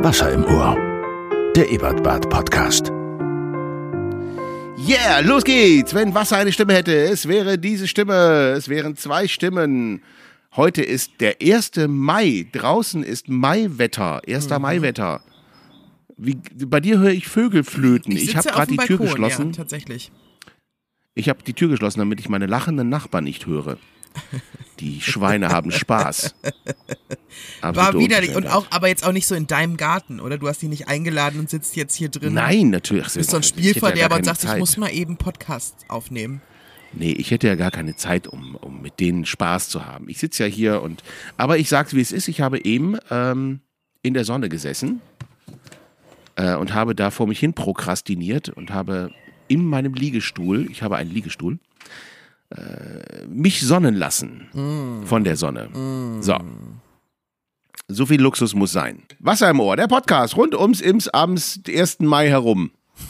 Wasser im Ohr. Der Ebertbad-Podcast. Yeah, los geht's! Wenn Wasser eine Stimme hätte, es wäre diese Stimme. Es wären 2 Stimmen. Heute ist der 1. Mai. Draußen ist Maiwetter. 1. Maiwetter. Bei dir höre ich Vögel flöten. Ich habe gerade die Tür geschlossen. Ja, tatsächlich. Ich habe die Tür geschlossen, damit ich meine lachenden Nachbarn nicht höre. Die Schweine haben Spaß. War widerlich. Und auch, aber jetzt auch nicht so in deinem Garten, oder? Du hast die nicht eingeladen und sitzt jetzt hier drin. Nein, natürlich. Du bist so ein Spielverderber und sagst, ich muss mal eben Podcast aufnehmen. Nee, ich hätte ja gar keine Zeit, um mit denen Spaß zu haben. Ich sitze ja hier aber ich sag's, wie es ist. Ich habe eben in der Sonne gesessen und habe da vor mich hin prokrastiniert und habe in meinem Liegestuhl, ich habe einen Liegestuhl, mich sonnen lassen von der Sonne. So viel Luxus muss sein. Wasser im Ohr, der Podcast rund ums am 1. Mai herum.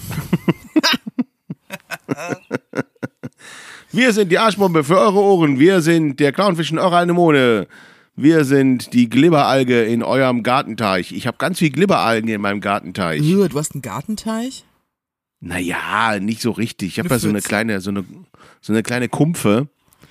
Wir sind die Arschbombe für eure Ohren. Wir sind der Clownfisch in eurer Anemone. Wir sind die Glibberalge in eurem Gartenteich. Ich habe ganz viel Glibberalgen in meinem Gartenteich. Du hast einen Gartenteich? Naja, nicht so richtig. Ich habe da so eine kleine Kumpfe,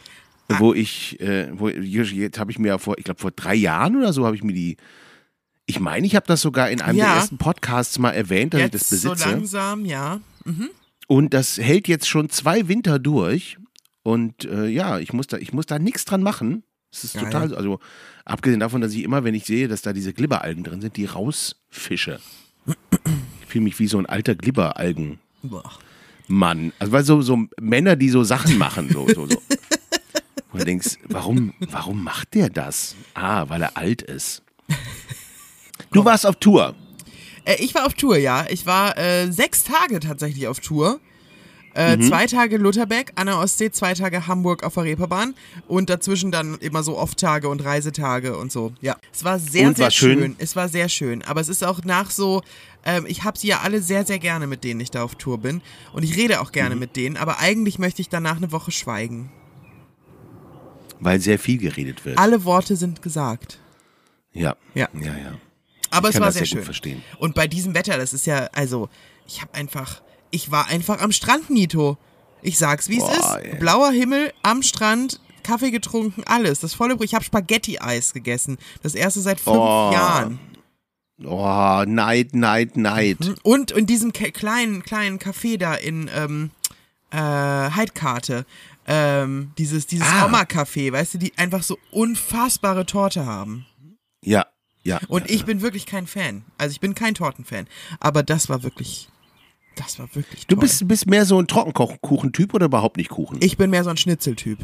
jetzt habe ich mir vor 3 Jahren oder so habe ich mir die, ich meine, ich habe das sogar in einem der ersten Podcasts mal erwähnt, dass jetzt ich das besitze. So langsam, ja. Mhm. Und das hält jetzt schon 2 Winter durch und ich muss da nichts dran machen. Das ist total, also abgesehen davon, dass ich immer, wenn ich sehe, dass da diese Glibberalgen drin sind, die rausfische. Ich fühle mich wie so ein alter Glibberalgen. Mann, also weil so Männer, die so Sachen machen, so. Und du denkst, warum macht der das? Weil er alt ist. Du warst auf Tour. Ich war auf Tour, ja. Ich war 6 Tage tatsächlich auf Tour. 2 Tage Lutherbeck an der Ostsee, 2 Tage Hamburg auf der Reeperbahn und dazwischen dann immer so Off-Tage und Reisetage und so. Ja, es war sehr schön. Es war sehr schön, aber es ist auch ich habe sie ja alle sehr, sehr gerne, mit denen ich da auf Tour bin und ich rede auch gerne mit denen, aber eigentlich möchte ich danach eine Woche schweigen. Weil sehr viel geredet wird. Alle Worte sind gesagt. Ja. Aber es war sehr schön. schön. Verstehen. Und bei diesem Wetter, das ist ja, also, ich war einfach am Strand, Nito. Ich sag's, wie es ist. Ey. Blauer Himmel, am Strand, Kaffee getrunken, alles. Das volle Brot. Ich habe Spaghetti-Eis gegessen. Das erste seit 5 Jahren. Oh, Neid. Und in diesem kleinen Café da in Heidkarte. Dieses Oma-Café, weißt du, die einfach so unfassbare Torte haben. Ja. Und ich bin wirklich kein Fan. Also ich bin kein Tortenfan. Aber das war wirklich toll. Du bist mehr so ein Trockenkuchen-Typ oder überhaupt nicht Kuchen? Ich bin mehr so ein Schnitzeltyp.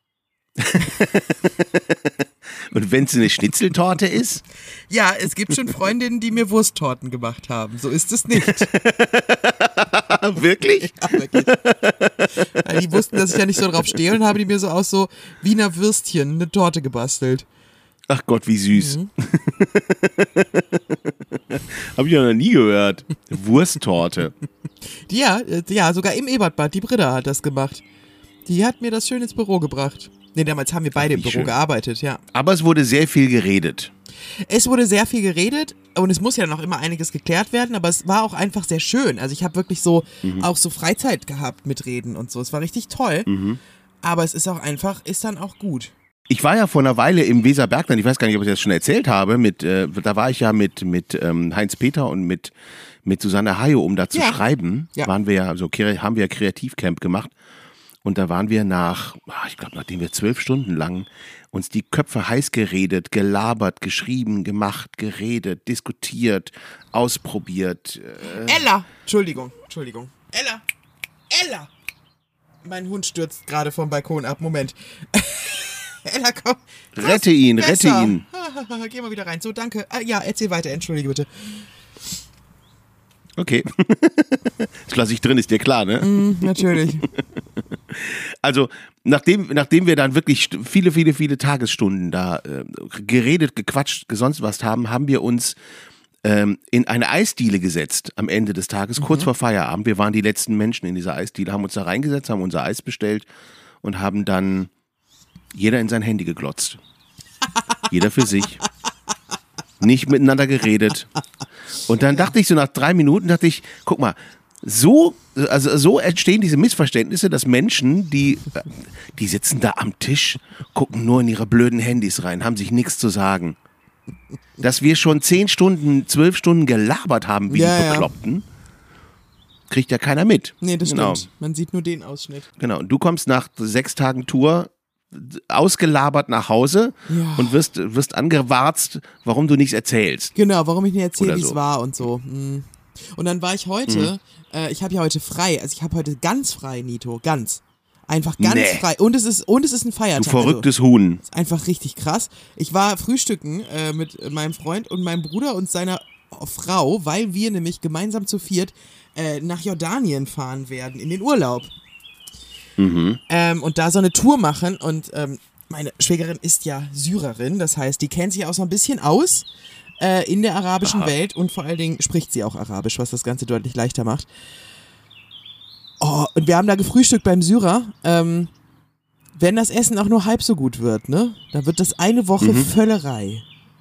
Und wenn es eine Schnitzeltorte ist? Ja, es gibt schon Freundinnen, die mir Wursttorten gemacht haben. So ist es nicht. Wirklich? Ja, wirklich. Weil die wussten, dass ich ja nicht so drauf stehe und haben die mir so aus so Wiener Würstchen eine Torte gebastelt. Ach Gott, wie süß. Hab ich ja noch nie gehört. Wursttorte. Ja, sogar im Ebertbad. Die Britta hat das gemacht. Die hat mir das schön ins Büro gebracht. Nee, damals haben wir beide im Büro gearbeitet, ja. Aber es wurde sehr viel geredet. Es wurde sehr viel geredet und es muss ja noch immer einiges geklärt werden, aber es war auch einfach sehr schön. Also ich habe wirklich auch so Freizeit gehabt mit Reden und so. Es war richtig toll, aber es ist dann auch gut. Ich war ja vor einer Weile im Weserbergland, ich weiß gar nicht, ob ich das schon erzählt habe, da war ich ja mit Heinz Peter und mit Susanne Hayo, um da zu schreiben, waren wir ja, haben wir Kreativcamp gemacht. Und da waren wir nachdem wir 12 Stunden lang uns die Köpfe heiß geredet, gelabert, geschrieben, gemacht, geredet, diskutiert, ausprobiert. Ella! Entschuldigung. Ella! Mein Hund stürzt gerade vom Balkon ab. Moment. Ella, komm. Rette ihn. Geh mal wieder rein. So, danke. Ja, erzähl weiter. Entschuldige bitte. Okay. Das lasse ich drin, ist dir klar, ne? Natürlich. Also, nachdem wir dann wirklich viele Tagesstunden da geredet, gequatscht, sonst was haben wir uns in eine Eisdiele gesetzt am Ende des Tages, kurz vor Feierabend. Wir waren die letzten Menschen in dieser Eisdiele, haben uns da reingesetzt, haben unser Eis bestellt und haben dann jeder in sein Handy geglotzt. Jeder für sich. Nicht miteinander geredet. Und dann dachte ich so nach 3 Minuten, guck mal, so entstehen diese Missverständnisse, dass Menschen, die sitzen da am Tisch, gucken nur in ihre blöden Handys rein, haben sich nichts zu sagen. Dass wir schon 10 Stunden, 12 Stunden gelabert haben, wie die Bekloppten, kriegt ja keiner mit. Nee, das stimmt. Man sieht nur den Ausschnitt. Genau, und du kommst nach 6 Tagen Tour ausgelabert nach Hause und wirst angewarzt, warum du nichts erzählst. Genau, warum ich nicht erzähle, wie es so war und so. Und dann war ich heute, ich habe ja heute frei, also ich habe heute ganz frei, Nito, ganz. Einfach ganz frei. Und es ist ein Feiertag. Du verrücktes Huhn. Ist einfach richtig krass. Ich war frühstücken mit meinem Freund und meinem Bruder und seiner Frau, weil wir nämlich gemeinsam zu 4 nach Jordanien fahren werden, in den Urlaub. Und da so eine Tour machen und meine Schwägerin ist ja Syrerin, das heißt, die kennt sich auch so ein bisschen aus in der arabischen Welt und vor allen Dingen spricht sie auch Arabisch, was das Ganze deutlich leichter macht. Oh, und wir haben da gefrühstückt beim Syrer. Wenn das Essen auch nur halb so gut wird, ne, dann wird das eine Woche Völlerei.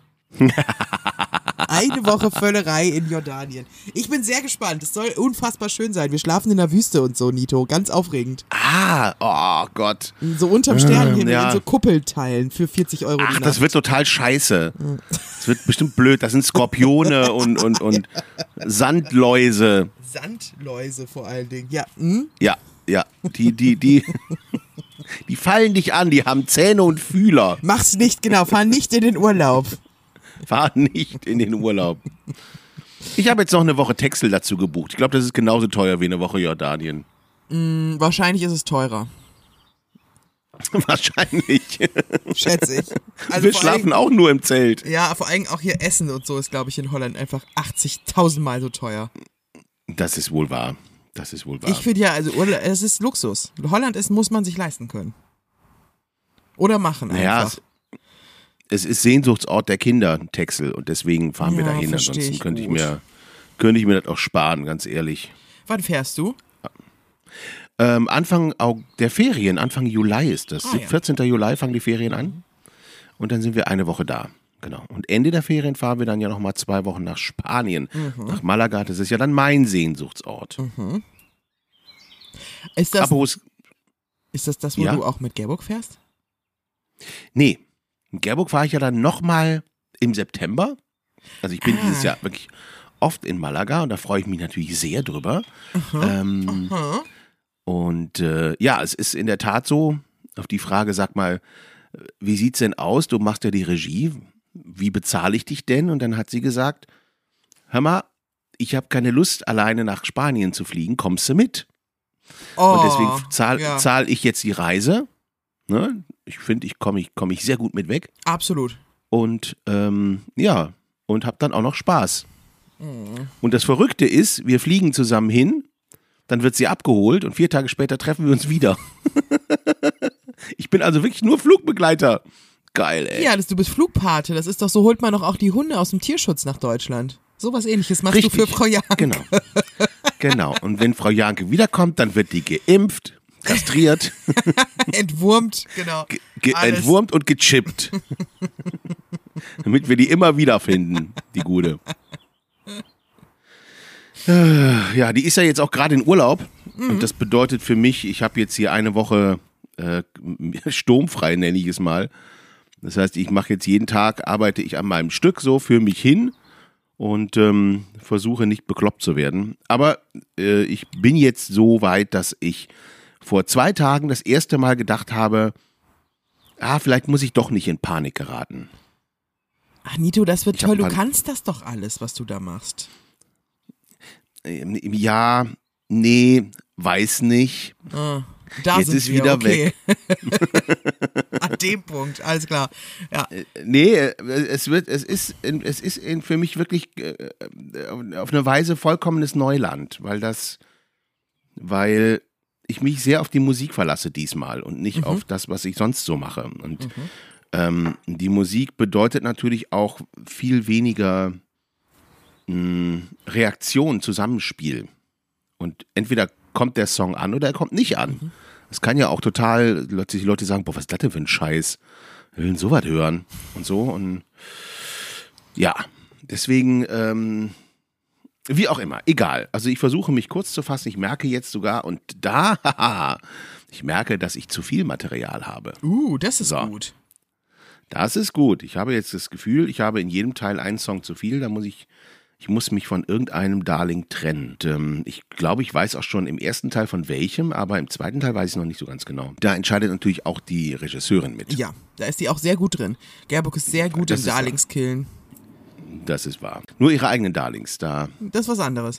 Eine Woche Völlerei in Jordanien. Ich bin sehr gespannt. Es soll unfassbar schön sein. Wir schlafen in der Wüste und so, Nito. Ganz aufregend. Oh Gott. So unterm Sternenhimmel in so Kuppelteilen für 40 Euro die Nacht. Das wird total scheiße. Das wird bestimmt blöd. Das sind Skorpione und Sandläuse. Sandläuse vor allen Dingen, ja. Ja. Die fallen dich an. Die haben Zähne und Fühler. Mach's nicht, genau. Fahr nicht in den Urlaub. Fahr nicht in den Urlaub. Ich habe jetzt noch eine Woche Texel dazu gebucht. Ich glaube, das ist genauso teuer wie eine Woche Jordanien. Wahrscheinlich ist es teurer. Wahrscheinlich. Schätze ich. Also wir schlafen auch nur im Zelt. Ja, vor allem auch hier Essen und so ist, glaube ich, in Holland einfach 80.000 Mal so teuer. Das ist wohl wahr. Ich finde ja, also es ist Luxus. Holland muss man sich leisten können. Oder machen einfach. Naja, es ist Sehnsuchtsort der Kinder, Texel, und deswegen fahren wir dahin. Ansonsten könnte ich mir das auch sparen, ganz ehrlich. Wann fährst du? Anfang der Ferien, Anfang Juli ist das. 14. Juli fangen die Ferien an und dann sind wir eine Woche da. Genau. Und Ende der Ferien fahren wir dann ja nochmal 2 Wochen nach Spanien, nach Malaga. Das ist ja dann mein Sehnsuchtsort. Ist das das, wo du auch mit Gerburg fährst? Nee. In Gerburg fahre ich ja dann nochmal im September. Also ich bin dieses Jahr wirklich oft in Malaga und da freue ich mich natürlich sehr drüber. Und es ist in der Tat so, auf die Frage, sag mal, wie sieht's denn aus? Du machst ja die Regie. Wie bezahle ich dich denn? Und dann hat sie gesagt, hör mal, ich habe keine Lust, alleine nach Spanien zu fliegen. Kommst du mit? Und deswegen zahl ich jetzt die Reise. Ne? Ich finde, ich komme sehr gut mit weg. Absolut. Und und habe dann auch noch Spaß. Und das Verrückte ist, wir fliegen zusammen hin, dann wird sie abgeholt und 4 Tage später treffen wir uns wieder. Ich bin also wirklich nur Flugbegleiter. Geil, ey. Ja, du bist Flugpate. Das ist doch so, holt man doch auch die Hunde aus dem Tierschutz nach Deutschland. Sowas Ähnliches machst du für Frau Janke. Genau. Und wenn Frau Janke wiederkommt, dann wird die geimpft, kastriert. Entwurmt, genau. Entwurmt und gechippt. Damit wir die immer wiederfinden, die Gute. Ja, die ist ja jetzt auch gerade in Urlaub. Und das bedeutet für mich, ich habe jetzt hier eine Woche sturmfrei, nenne ich es mal. Das heißt, ich mache jetzt jeden Tag, arbeite ich an meinem Stück so für mich hin und versuche nicht bekloppt zu werden. Aber ich bin jetzt so weit, dass ich vor 2 Tagen das erste Mal gedacht habe, vielleicht muss ich doch nicht in Panik geraten. Ach Nito, das wird toll. Du kannst das doch alles, was du da machst. Ja, nee, weiß nicht. Jetzt ist wieder weg. An dem Punkt, alles klar. Ja. Nee, es ist für mich wirklich auf eine Weise vollkommenes Neuland, weil ich mich sehr auf die Musik verlasse diesmal und nicht auf das, was ich sonst so mache. Und die Musik bedeutet natürlich auch viel weniger Reaktion, Zusammenspiel. Und entweder kommt der Song an oder er kommt nicht an. Das kann ja auch total, die Leute sagen, boah, was ist das denn für ein Scheiß? Wir wollen sowas hören und so. Und ja, deswegen Wie auch immer, egal. Also ich versuche mich kurz zu fassen. Ich merke jetzt sogar, und ich merke, dass ich zu viel Material habe. Das ist gut. Das ist gut. Ich habe jetzt das Gefühl, ich habe in jedem Teil einen Song zu viel. Da muss ich muss mich von irgendeinem Darling trennen. Und, ich glaube, ich weiß auch schon im ersten Teil von welchem, aber im zweiten Teil weiß ich noch nicht so ganz genau. Da entscheidet natürlich auch die Regisseurin mit. Ja, da ist die auch sehr gut drin. Gerburg ist sehr gut im Darlingskillen. Das ist wahr. Nur ihre eigenen Darlings, da. Das ist was anderes.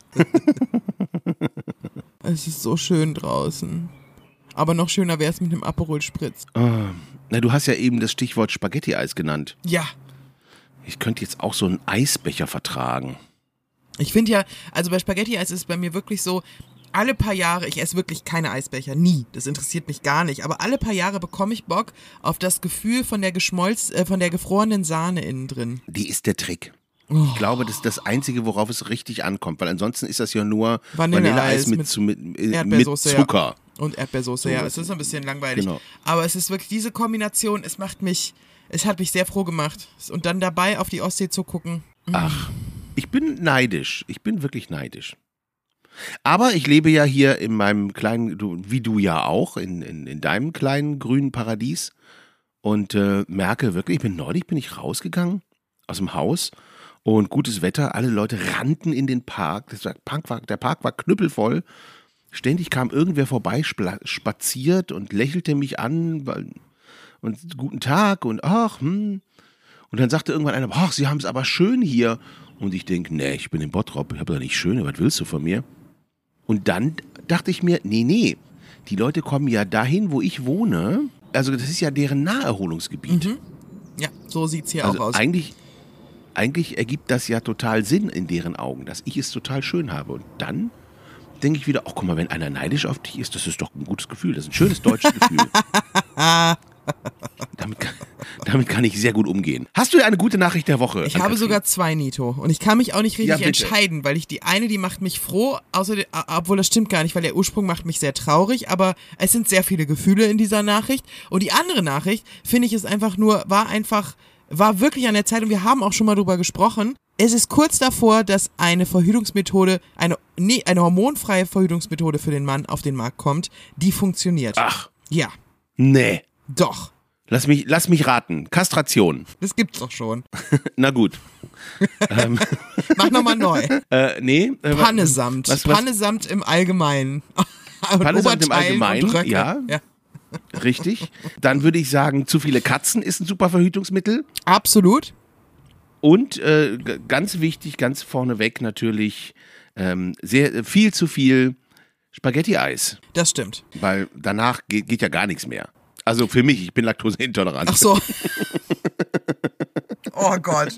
Es ist so schön draußen. Aber noch schöner wäre es mit einem Aperol Spritz. Na, du hast ja eben das Stichwort Spaghetti-Eis genannt. Ja. Ich könnte jetzt auch so einen Eisbecher vertragen. Ich finde ja, also bei Spaghetti-Eis ist es bei mir wirklich so, alle paar Jahre, ich esse wirklich keine Eisbecher, nie, das interessiert mich gar nicht, aber alle paar Jahre bekomme ich Bock auf das Gefühl von der gefrorenen Sahne innen drin. Die ist der Trick. Ich glaube, das ist das Einzige, worauf es richtig ankommt, weil ansonsten ist das ja nur Vanilleeis mit Zucker. Ja. Und Erdbeersoße, ja, es ist ein bisschen langweilig. Genau. Aber es ist wirklich diese Kombination, es hat mich sehr froh gemacht. Und dann dabei auf die Ostsee zu gucken. Ach, ich bin neidisch. Ich bin wirklich neidisch. Aber ich lebe ja hier in meinem kleinen, wie du ja auch, in deinem kleinen grünen Paradies und merke wirklich, neulich bin ich rausgegangen aus dem Haus und gutes Wetter, alle Leute rannten in den Park, der Park war knüppelvoll, ständig kam irgendwer vorbei, spaziert und lächelte mich an und guten Tag und und dann sagte irgendwann einer, ach, Sie haben es aber schön hier. Und ich denke, nee, ich bin in Bottrop, ich habe da nicht schön, was willst du von mir? Und dann dachte ich mir, nee, die Leute kommen ja dahin, wo ich wohne, also das ist ja deren Naherholungsgebiet. Mhm. Ja, so sieht es hier auch aus. Eigentlich ergibt das ja total Sinn in deren Augen, dass ich es total schön habe. Und dann denke ich wieder, ach guck mal, wenn einer neidisch auf dich ist, das ist doch ein gutes Gefühl, das ist ein schönes deutsches Gefühl. Damit kann ich sehr gut umgehen. Hast du eine gute Nachricht der Woche? Ich habe sogar 2, Nito. Und ich kann mich auch nicht richtig entscheiden, weil die eine, die macht mich froh, obwohl das stimmt gar nicht, weil der Ursprung macht mich sehr traurig, aber es sind sehr viele Gefühle in dieser Nachricht. Und die andere Nachricht, finde ich, ist einfach nur, war wirklich an der Zeit, und wir haben auch schon mal drüber gesprochen, es ist kurz davor, dass eine Verhütungsmethode, eine hormonfreie Verhütungsmethode für den Mann auf den Markt kommt, die funktioniert. Ach. Ja. Nee. Doch. Lass mich raten. Kastration. Das gibt's doch schon. Na gut. Mach nochmal neu. Nee. Pannesamt. Pannesamt im Allgemeinen. Pannesamt im Allgemeinen, ja. Richtig. Dann würde ich sagen, zu viele Katzen ist ein super Verhütungsmittel. Absolut. Und ganz wichtig, ganz vorneweg natürlich, viel zu viel Spaghetti-Eis. Das stimmt. Weil danach geht ja gar nichts mehr. Also für mich, ich bin laktoseintolerant. Ach so. Oh Gott.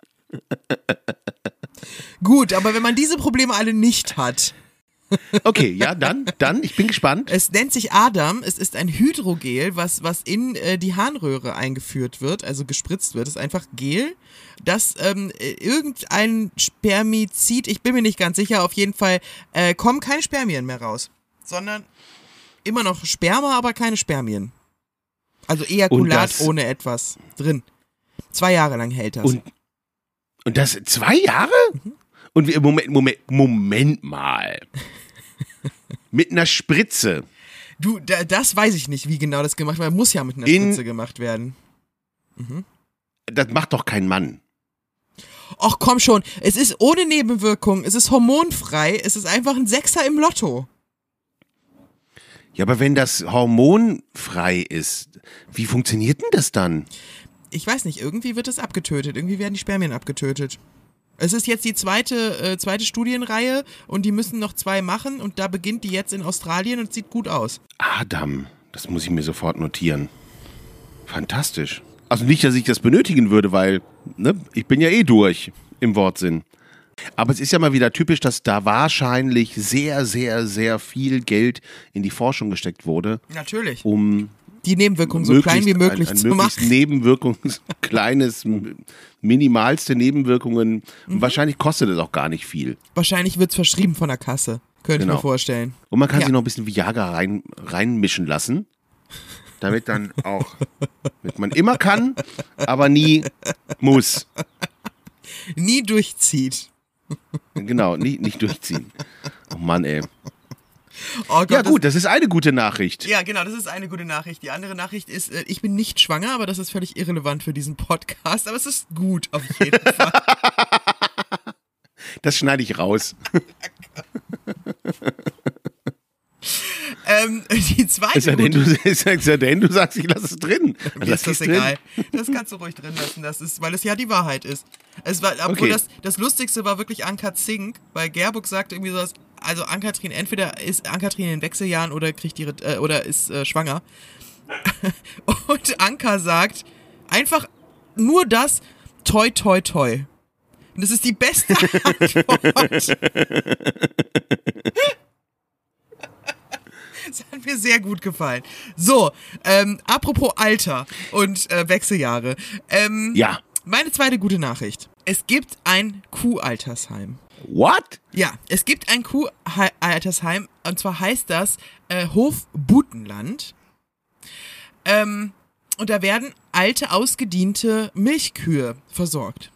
Gut, aber wenn man diese Probleme alle nicht hat. Okay, ja, dann, ich bin gespannt. Es nennt sich Adam, es ist ein Hydrogel, was in die Harnröhre eingeführt wird, also gespritzt wird. Es ist einfach Gel, das irgendein Spermizid, ich bin mir nicht ganz sicher, auf jeden Fall kommen keine Spermien mehr raus, sondern immer noch Sperma, aber keine Spermien. Also Ejakulat ohne etwas drin. 2 Jahre lang hält das. Und das 2 Jahre? Mhm. Und Moment mal. Mit einer Spritze. Du, das weiß ich nicht, wie genau das gemacht wird. Muss ja mit einer Spritze gemacht werden. Mhm. Das macht doch kein Mann. Ach komm schon, es ist ohne Nebenwirkungen, es ist hormonfrei, es ist einfach ein Sechser im Lotto. Ja, aber wenn das hormonfrei ist, wie funktioniert denn das dann? Ich weiß nicht, irgendwie wird es abgetötet, irgendwie werden die Spermien abgetötet. Es ist jetzt die zweite Studienreihe und die müssen noch 2 machen und da beginnt die jetzt in Australien und sieht gut aus. Adam, das muss ich mir sofort notieren. Fantastisch. Also nicht, dass ich das benötigen würde, weil ich bin ja durch im Wortsinn. Aber es ist ja mal wieder typisch, dass da wahrscheinlich sehr, sehr, sehr viel Geld in die Forschung gesteckt wurde. Natürlich. Um die Nebenwirkungen so klein wie möglich zu machen. Kleines, minimalste Nebenwirkungen. Und wahrscheinlich kostet es auch gar nicht viel. Wahrscheinlich wird es verschrieben von der Kasse. Könnte ich mir vorstellen. Und man kann sich noch ein bisschen Viagra reinmischen lassen. Damit man immer kann, aber nie muss. Nie durchzieht. Genau, nicht durchziehen. Oh Mann, ey. Oh Gott, Ja gut, das ist eine gute Nachricht. Ja, genau, das ist eine gute Nachricht. Die andere Nachricht ist, ich bin nicht schwanger, aber das ist völlig irrelevant für diesen Podcast. Aber es ist gut, auf jeden Fall. Das schneide ich raus. Die zweite Ist ja denn, du sagst, ich lasse es drin. Mir ist das egal. Das kannst du ruhig drin lassen, weil es ja die Wahrheit ist. Obwohl Okay. das Lustigste war wirklich Anka Zink, weil Gerburg sagte irgendwie sowas, also Ann-Kathrin, entweder ist Ann-Kathrin in den Wechseljahren oder oder ist schwanger. Und Anka sagt einfach nur das, toi, toi, toi. Und das ist die beste Antwort. Das hat mir sehr gut gefallen. So, apropos Alter und Wechseljahre. Ja. Meine zweite gute Nachricht. Es gibt ein Kuhaltersheim. What? Ja, es gibt ein Kuhaltersheim und zwar heißt das Hof Butenland. Und da werden alte, ausgediente Milchkühe versorgt.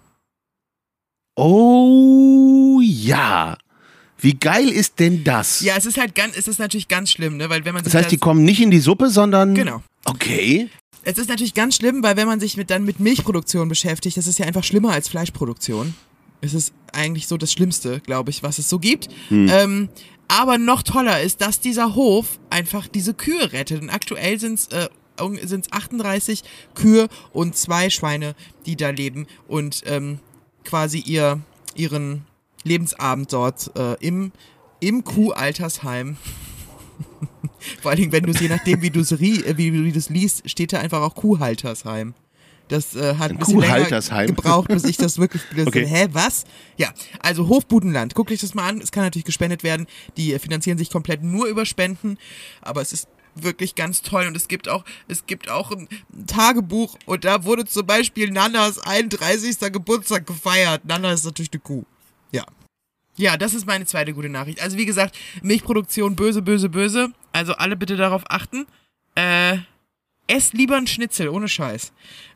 Oh ja. Wie geil ist denn das? Ja, es ist natürlich ganz schlimm, ne? Weil wenn man sich Das heißt, die kommen nicht in die Suppe, sondern... Genau. Okay. Es ist natürlich ganz schlimm, weil wenn man sich mit Milchproduktion beschäftigt, das ist ja einfach schlimmer als Fleischproduktion. Es ist eigentlich so das Schlimmste, glaube ich, was es so gibt. Aber noch toller ist, dass dieser Hof einfach diese Kühe rettet. Und aktuell sind es 38 Kühe und 2 Schweine, die da leben und quasi ihren Lebensabend dort im Kuhaltersheim. Vor allen Dingen, wenn du es je nachdem, wie du das liest, steht da einfach auch Kuhhaltersheim. Das hat ein bisschen länger gebraucht, bis ich das wirklich gelesen habe. Hä, was? Ja, also Hof Butenland. Guckt euch das mal an. Es kann natürlich gespendet werden. Die finanzieren sich komplett nur über Spenden. Aber es ist wirklich ganz toll. Und es gibt auch ein Tagebuch. Und da wurde zum Beispiel Nannas 31. Geburtstag gefeiert. Nanna ist natürlich eine Kuh. Ja. Ja, das ist meine zweite gute Nachricht. Also wie gesagt, Milchproduktion böse, böse, böse. Also alle bitte darauf achten. Esst lieber einen Schnitzel, ohne Scheiß.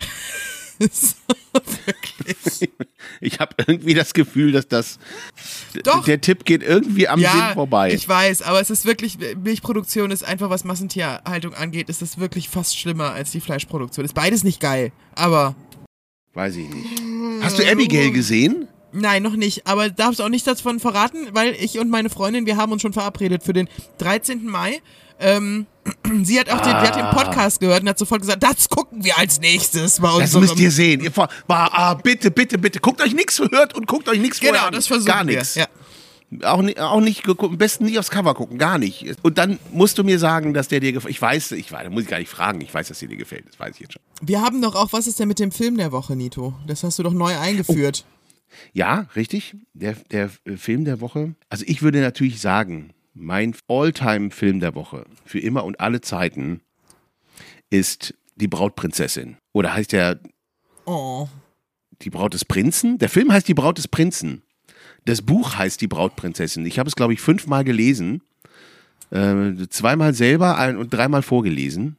Wirklich. Ich habe irgendwie das Gefühl, dass Doch. der Tipp geht irgendwie am Sinn vorbei. Ich weiß, aber es ist wirklich, Milchproduktion ist einfach, was Massentierhaltung angeht, ist es wirklich fast schlimmer als die Fleischproduktion. Ist beides nicht geil, aber... Weiß ich nicht. Hast du Abigail gesehen? Nein, noch nicht, aber darfst auch nichts davon verraten, weil ich und meine Freundin, wir haben uns schon verabredet für den 13. Mai. Sie hat den Podcast gehört und hat sofort gesagt, das gucken wir als nächstes bei uns. Das müsst ihr sehen. Bitte, bitte, bitte. Guckt euch nichts hört und guckt euch nichts vorher an. Genau, das versuchen Gar wir. nichts. Ja. Auch nicht, am besten nicht aufs Cover gucken, gar nicht. Und dann musst du mir sagen, dass der dir gefällt. Da muss ich gar nicht fragen. Ich weiß, dass der dir gefällt. Das weiß ich jetzt schon. Wir haben doch auch, was ist denn mit dem Film der Woche, Nito? Das hast du doch neu eingeführt. Ja, richtig. Der Film der Woche. Also ich würde natürlich sagen, mein All-Time-Film der Woche für immer und alle Zeiten ist Die Brautprinzessin. Oder heißt der Die Braut des Prinzen? Der Film heißt Die Braut des Prinzen. Das Buch heißt Die Brautprinzessin. Ich habe es, glaube ich, 5-mal gelesen. 2-mal selber und 3-mal vorgelesen.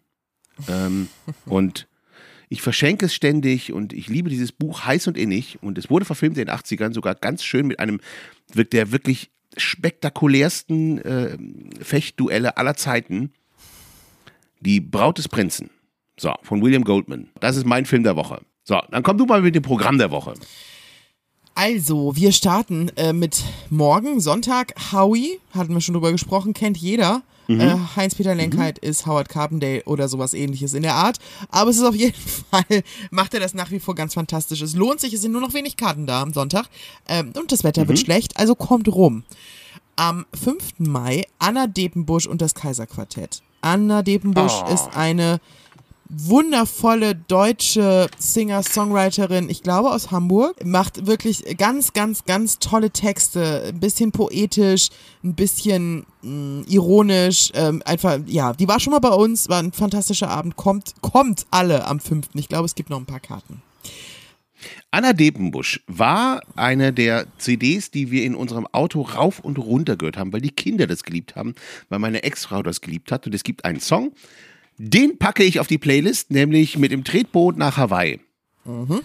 Und ich verschenke es ständig und ich liebe dieses Buch heiß und innig. Und es wurde verfilmt in den 80ern, sogar ganz schön mit einem der wirklich spektakulärsten Fechtduelle aller Zeiten. Die Braut des Prinzen. So, von William Goldman. Das ist mein Film der Woche. So, dann komm du mal mit dem Programm der Woche. Also, wir starten mit morgen, Sonntag, Howie, hatten wir schon drüber gesprochen, kennt jeder. Heinz-Peter Lenkheit ist Howard Carpendale oder sowas ähnliches in der Art. Aber es ist auf jeden Fall, macht er das nach wie vor ganz fantastisch. Es lohnt sich, es sind nur noch wenig Karten da am Sonntag. Und das Wetter wird schlecht, also kommt rum. Am 5. Mai Anna Depenbusch und das Kaiserquartett. Anna Depenbusch ist eine wundervolle deutsche Singer-Songwriterin, ich glaube aus Hamburg, macht wirklich ganz, ganz, ganz tolle Texte, ein bisschen poetisch, ein bisschen ironisch, einfach, ja, die war schon mal bei uns, war ein fantastischer Abend, kommt alle am 5. Ich glaube, es gibt noch ein paar Karten. Anna Depenbusch war eine der CDs, die wir in unserem Auto rauf und runter gehört haben, weil die Kinder das geliebt haben, weil meine Ex-Frau das geliebt hat und es gibt einen Song, den packe ich auf die Playlist, nämlich mit dem Tretboot nach Hawaii.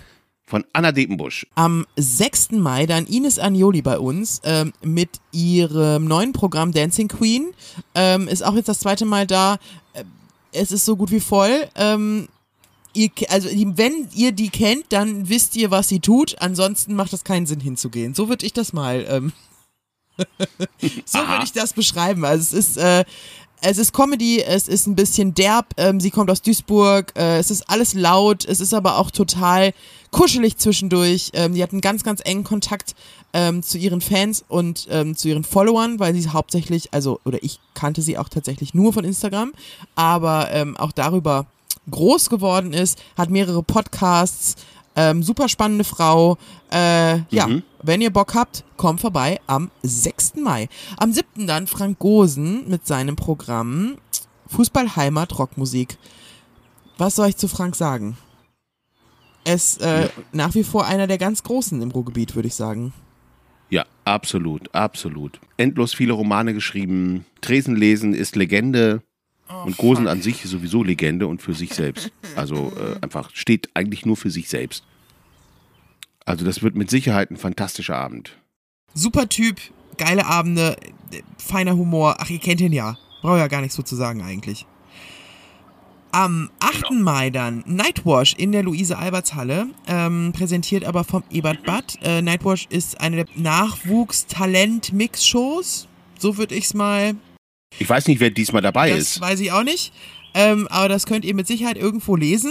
von Anna Depenbusch. Am 6. Mai dann Ines Agnoli bei uns mit ihrem neuen Programm Dancing Queen. Ist auch jetzt das 2. Mal da. Es ist so gut wie voll. Wenn ihr die kennt, dann wisst ihr, was sie tut. Ansonsten macht das keinen Sinn hinzugehen. So würde ich das mal so würde ich das beschreiben. Also es ist Comedy, es ist ein bisschen derb, sie kommt aus Duisburg, es ist alles laut, es ist aber auch total kuschelig zwischendurch. Die hat einen ganz, ganz engen Kontakt zu ihren Fans und zu ihren Followern, weil sie hauptsächlich, oder ich kannte sie auch tatsächlich nur von Instagram, aber auch darüber groß geworden ist, hat mehrere Podcasts, super spannende Frau. Wenn ihr Bock habt, kommt vorbei am 6. Mai. Am 7. dann Frank Gosen mit seinem Programm Fußball, Heimat, Rockmusik. Was soll ich zu Frank sagen? Nach wie vor einer der ganz Großen im Ruhrgebiet, würde ich sagen. Ja, absolut, absolut. Endlos viele Romane geschrieben. Tresenlesen ist Legende. Und Gosen an sich ist sowieso Legende und für sich selbst. Also einfach steht eigentlich nur für sich selbst. Also das wird mit Sicherheit ein fantastischer Abend. Super Typ, geile Abende, feiner Humor. Ach, ihr kennt ihn ja. Brauche ja gar nichts so zu sagen eigentlich. Am 8. Mai dann Nightwash in der Luise-Alberts-Halle, präsentiert aber vom Ebert Butt. Nightwash ist eine der Nachwuchs-Talent-Mix-Shows. So würde ich es mal... Ich weiß nicht, wer diesmal dabei ist. Das weiß ich auch nicht. Aber das könnt ihr mit Sicherheit irgendwo lesen.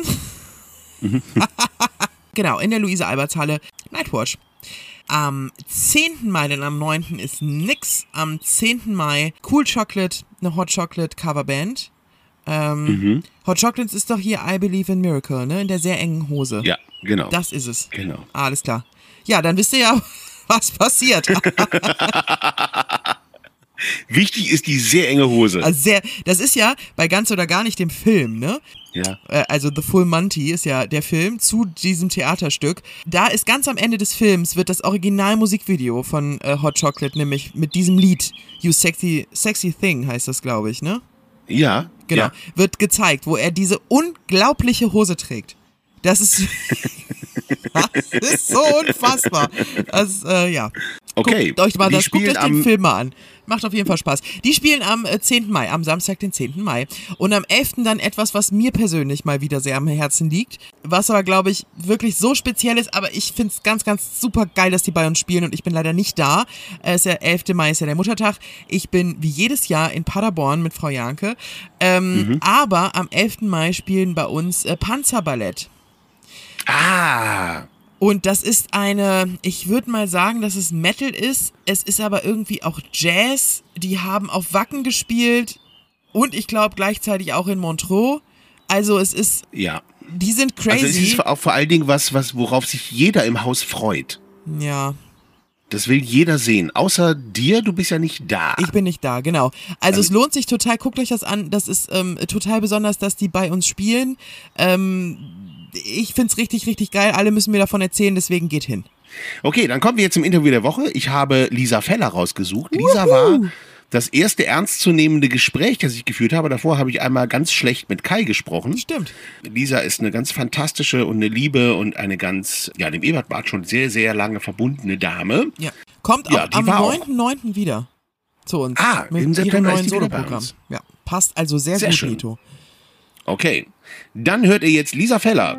Genau, in der Luise-Alberts-Halle. Nightwash. Am 10. Mai, denn am 9. ist nix. Am 10. Mai Cool Chocolate, eine Hot Chocolate Coverband. Hot Chocolates ist doch hier I Believe in Miracle, ne? In der sehr engen Hose. Ja, genau. Das ist es. Genau. Alles klar. Ja, dann wisst ihr ja, was passiert. Wichtig ist die sehr enge Hose. Also das ist ja bei Ganz oder Gar nicht dem Film, ne? Ja. Also The Full Monty ist ja der Film zu diesem Theaterstück. Da ist ganz am Ende des Films wird das Original-Musikvideo von Hot Chocolate, nämlich mit diesem Lied You Sexy Thing heißt das, glaube ich, ne? Ja. Genau. Ja. Wird gezeigt, wo er diese unglaubliche Hose trägt. Das ist so unfassbar. Das, ja. Okay. Guckt euch Die den spielen Film mal an. Macht auf jeden Fall Spaß. Die spielen am 10. Mai, am Samstag, den 10. Mai. Und am 11. dann etwas, was mir persönlich mal wieder sehr am Herzen liegt. Was aber, glaube ich, wirklich so speziell ist. Aber ich finde es ganz, ganz super geil, dass die bei uns spielen. Und ich bin leider nicht da. Der 11. Mai ist ja der Muttertag. Ich bin wie jedes Jahr in Paderborn mit Frau Janke. Aber am 11. Mai spielen bei uns Panzerballett. Ah. Und das ist ich würde mal sagen, dass es Metal ist. Es ist aber irgendwie auch Jazz. Die haben auf Wacken gespielt und ich glaube gleichzeitig auch in Montreux. Also es ist, ja. Die sind crazy. Also es ist auch vor allen Dingen worauf sich jeder im Haus freut. Ja. Das will jeder sehen. Außer dir, du bist ja nicht da. Ich bin nicht da, genau. Also es lohnt sich total, guckt euch das an. Das ist total besonders, dass die bei uns spielen. Ich find's richtig, richtig geil. Alle müssen mir davon erzählen, deswegen geht hin. Okay, dann kommen wir jetzt zum Interview der Woche. Ich habe Lisa Feller rausgesucht. Lisa war das erste ernstzunehmende Gespräch, das ich geführt habe. Davor habe ich einmal ganz schlecht mit Kai gesprochen. Stimmt. Lisa ist eine ganz fantastische und eine liebe und eine ganz, ja, dem Ebert Bart schon sehr, sehr lange verbundene Dame. Ja. Kommt auch am 9.9. wieder zu uns. Im mit September ihrem neuen ist die wieder bei Soloprogramm. uns. Ja, passt also sehr gut, schön. Nito. Okay, dann hört ihr jetzt Lisa Feller.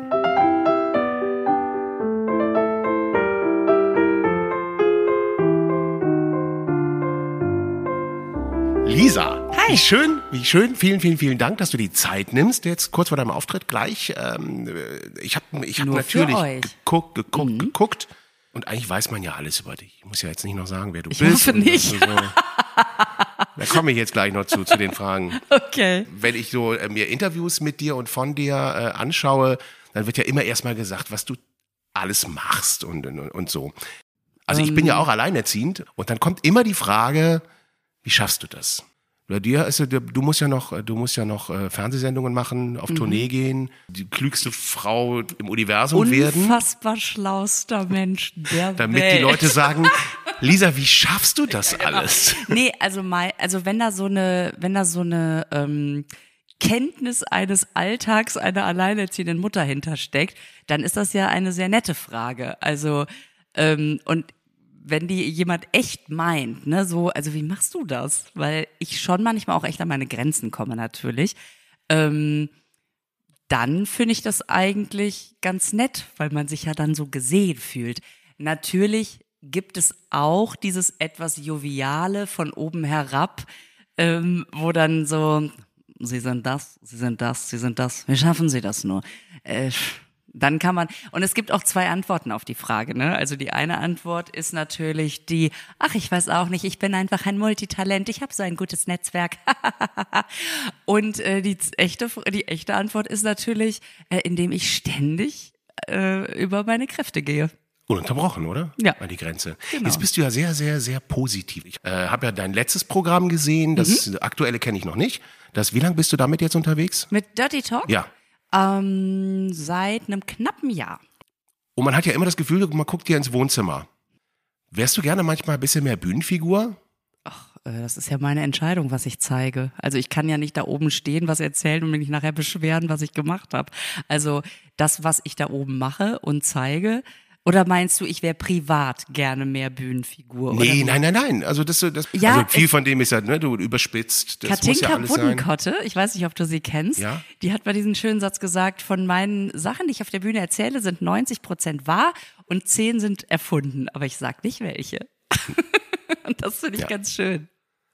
Lisa, hi. Wie schön, vielen, vielen, vielen Dank, dass du die Zeit nimmst, jetzt kurz vor deinem Auftritt gleich. Ich hab natürlich geguckt und eigentlich weiß man ja alles über dich. Ich muss ja jetzt nicht noch sagen, wer du bist. Ich hoffe nicht. So. Da komme ich jetzt gleich noch zu den Fragen. Okay. Wenn ich so mir Interviews mit dir und von dir anschaue, dann wird ja immer erstmal gesagt, was du alles machst und so. Also ich bin ja auch alleinerziehend und dann kommt immer die Frage, wie schaffst du das? Bei dir ist du musst ja noch Fernsehsendungen machen, auf Tournee gehen, die klügste Frau im Universum werden. Unfassbar schlauster Mensch der damit Welt. die Leute sagen, Lisa, wie schaffst du das alles? Nee, also wenn da so eine Kenntnis eines Alltags einer alleinerziehenden Mutter hintersteckt, dann ist das ja eine sehr nette Frage. Also, und wenn die jemand echt meint, ne, so, also wie machst du das? Weil ich schon manchmal auch echt an meine Grenzen komme natürlich. Dann finde ich das eigentlich ganz nett, weil man sich ja dann so gesehen fühlt. Natürlich gibt es auch dieses etwas Joviale von oben herab, wo dann so, Sie sind das, Sie sind das, Sie sind das, wie schaffen Sie das nur? Dann kann man, und es gibt auch 2 Antworten auf die Frage, ne? Also die eine Antwort ist natürlich die, ach, ich weiß auch nicht, ich bin einfach ein Multitalent, ich habe so ein gutes Netzwerk. Und die echte Antwort ist natürlich, indem ich ständig über meine Kräfte gehe. Ununterbrochen, oder? Ja. An die Grenze. Genau. Jetzt bist du ja sehr, sehr, sehr positiv. Ich habe ja dein letztes Programm gesehen, das aktuelle kenne ich noch nicht. Wie lange bist du damit jetzt unterwegs? Mit Dirty Talk? Ja. Seit einem knappen Jahr. Und man hat ja immer das Gefühl, man guckt dir ins Wohnzimmer. Wärst du gerne manchmal ein bisschen mehr Bühnenfigur? Das ist ja meine Entscheidung, was ich zeige. Also ich kann ja nicht da oben stehen, was erzählen und mich nachher beschweren, was ich gemacht habe. Also das, was ich da oben mache und zeige. Oder meinst du, ich wäre privat gerne mehr Bühnenfigur? Nee, oder? nein. Also Ja, also viel von dem ist ja, ne, du überspitzt. Das muss ja Katinka alles sein. Buddenkotte, ich weiß nicht, ob du sie kennst, Ja. Die hat mal diesen schönen Satz gesagt, von meinen Sachen, die ich auf der Bühne erzähle, sind 90% wahr und 10 sind erfunden. Aber ich sag nicht welche. Und das finde ich Ja. ganz schön.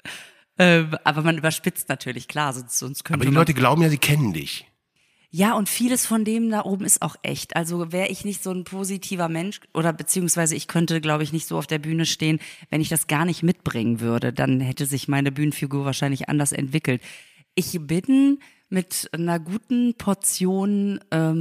Aber man überspitzt natürlich, klar, sonst könnte Aber die man... Leute glauben ja, sie kennen dich. Ja, und vieles von dem da oben ist auch echt. Also wäre ich nicht so ein positiver Mensch oder beziehungsweise ich könnte, glaube ich, nicht so auf der Bühne stehen, wenn ich das gar nicht mitbringen würde. Dann hätte sich meine Bühnenfigur wahrscheinlich anders entwickelt. Ich bin mit einer guten Portion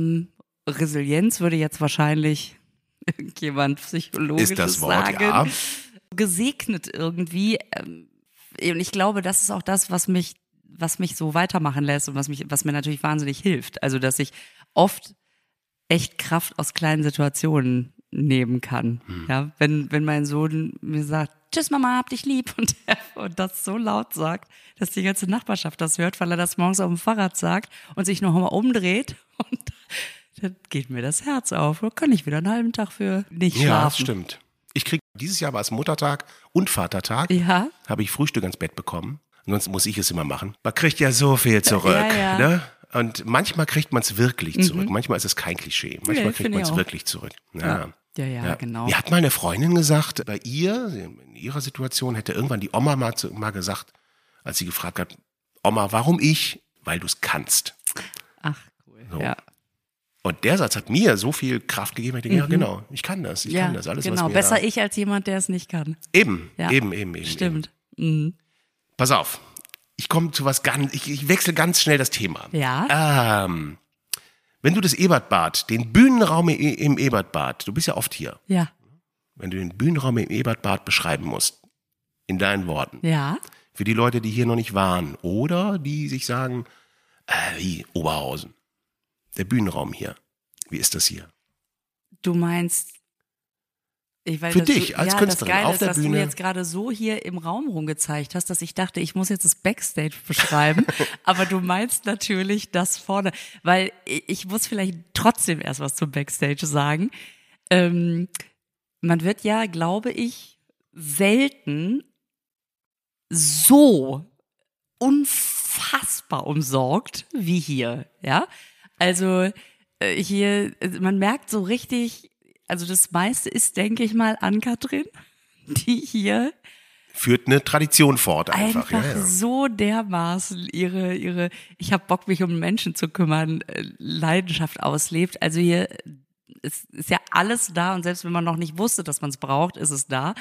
Resilienz, würde jetzt wahrscheinlich irgendjemand Psychologisches Ist das Wort, sagen, ja. gesegnet irgendwie. Und ich glaube, das ist auch das, was mich so weitermachen lässt und was mir natürlich wahnsinnig hilft. Also, dass ich oft echt Kraft aus kleinen Situationen nehmen kann. Ja, wenn mein Sohn mir sagt, tschüss Mama, hab dich lieb und das so laut sagt, dass die ganze Nachbarschaft das hört, weil er das morgens auf dem Fahrrad sagt und sich noch mal umdreht und dann geht mir das Herz auf. Da kann ich wieder einen halben Tag für nicht schlafen. Ja, das stimmt. Dieses Jahr war es Muttertag und Vatertag. Ja. Habe ich Frühstück ans Bett bekommen. Ansonsten muss ich es immer machen. Man kriegt ja so viel zurück. Ja. Ne? Und manchmal kriegt man es wirklich zurück. Manchmal ist es kein Klischee. Manchmal kriegt finde man ich es auch. wirklich zurück. Ja. Ja, genau. Mir hat mal eine Freundin gesagt, bei ihr, in ihrer Situation, hätte irgendwann die Oma mal gesagt, als sie gefragt hat, Oma, warum ich? Weil du es kannst. Ach, cool. So. Ja. Und der Satz hat mir so viel Kraft gegeben, ich denke, ja genau, ich kann das. Ich kann das. Alles, genau. was mir Besser ich als jemand, der es nicht kann. Eben. Stimmt. Mhm. Pass auf, ich komme zu was ich wechsle ganz schnell das Thema. Ja. Wenn du das Ebertbad, den Bühnenraum im Ebertbad, du bist ja oft hier, Ja. wenn du den Bühnenraum im Ebertbad beschreiben musst, in deinen Worten, Ja. für die Leute, die hier noch nicht waren oder die sich sagen, wie Oberhausen, der Bühnenraum hier, wie ist das hier? Du meinst, ich weiß, Für dass dich du, als ja, Künstlerin das Geile auf ist, der dass Bühne. du jetzt gerade so hier im Raum rumgezeigt hast, dass ich dachte, ich muss jetzt das Backstage beschreiben. Aber du meinst natürlich das vorne, weil ich muss vielleicht trotzdem erst was zum Backstage sagen. Man wird ja, glaube ich, selten so unfassbar umsorgt wie hier, ja? Also hier, man merkt so richtig, also das meiste ist, denke ich mal, Ann-Kathrin, die hier Führt eine Tradition fort einfach. einfach so dermaßen ihre ich habe Bock, mich um Menschen zu kümmern, Leidenschaft auslebt. Also hier ist ja alles da und selbst wenn man noch nicht wusste, dass man es braucht, ist es da.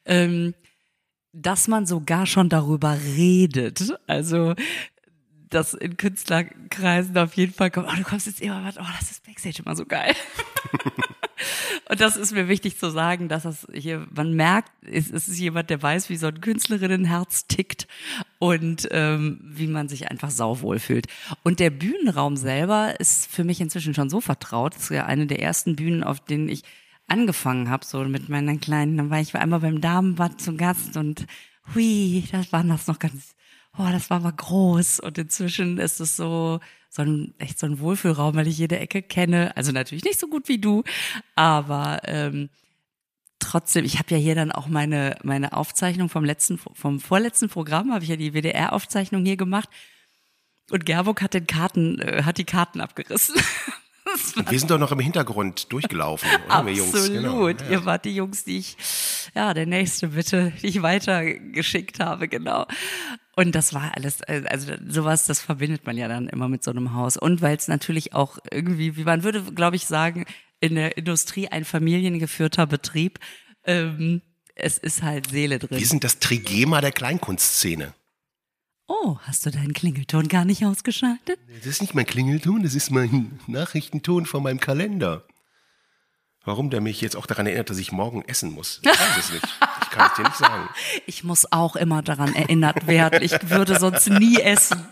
Dass man sogar schon darüber redet. Also dass in Künstlerkreisen auf jeden Fall kommt, du kommst jetzt immer was, das ist Backstage immer so geil. Und das ist mir wichtig zu sagen, dass das hier, man merkt, es ist jemand, der weiß, wie so ein Künstlerinnenherz tickt und wie man sich einfach sauwohl fühlt. Und der Bühnenraum selber ist für mich inzwischen schon so vertraut. Das ist ja eine der ersten Bühnen, auf denen ich angefangen habe, so mit meinen Kleinen. Dann war ich einmal beim Damenbad zu Gast und hui, das waren das noch ganz das war mal groß. Und inzwischen ist es echt so ein Wohlfühlraum, weil ich jede Ecke kenne. Also natürlich nicht so gut wie du, aber trotzdem, ich habe ja hier dann auch meine Aufzeichnung vom vorletzten Programm, habe ich ja die WDR-Aufzeichnung hier gemacht. Und Gerburg hat die Karten abgerissen. Wir sind doch noch im Hintergrund durchgelaufen, oder? Wir Jungs. Absolut. Genau. Ja. Ihr wart die Jungs, die der nächste bitte, die ich weitergeschickt habe, genau. Und das war alles, also sowas, das verbindet man ja dann immer mit so einem Haus. Und weil es natürlich auch irgendwie, wie man würde, glaube ich, sagen, in der Industrie ein familiengeführter Betrieb, es ist halt Seele drin. Wir sind das Trigema der Kleinkunstszene. Oh, hast du deinen Klingelton gar nicht ausgeschaltet? Das ist nicht mein Klingelton, das ist mein Nachrichtenton von meinem Kalender. Warum der mich jetzt auch daran erinnert, dass ich morgen essen muss? Ich weiß es nicht. Ich kann es dir nicht sagen. Ich muss auch immer daran erinnert werden. Ich würde sonst nie essen.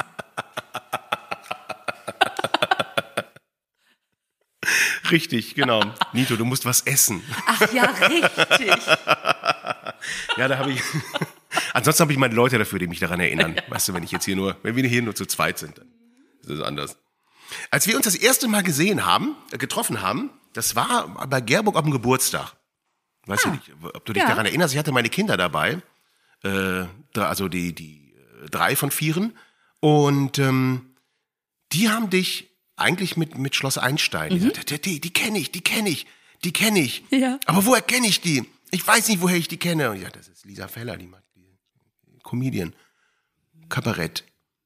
Richtig, genau. Nito, du musst was essen. Ach ja, richtig. Ja, da habe ich... Ansonsten habe ich meine Leute dafür, die mich daran erinnern. Weißt du, wenn wir hier nur zu zweit sind, dann ist es anders. Als wir uns das erste Mal getroffen haben, das war bei Gerburg auf dem Geburtstag. Weiß ich nicht, ob du dich daran erinnerst. Ich hatte meine Kinder dabei, also die 3 von 4. Und die haben dich eigentlich mit Schloss Einstein. Die sagte, die kenne ich. Ja. Aber woher kenne ich die? Ich weiß nicht, woher ich die kenne. Und ja, das ist Lisa Feller, die Comedian. Kabarett.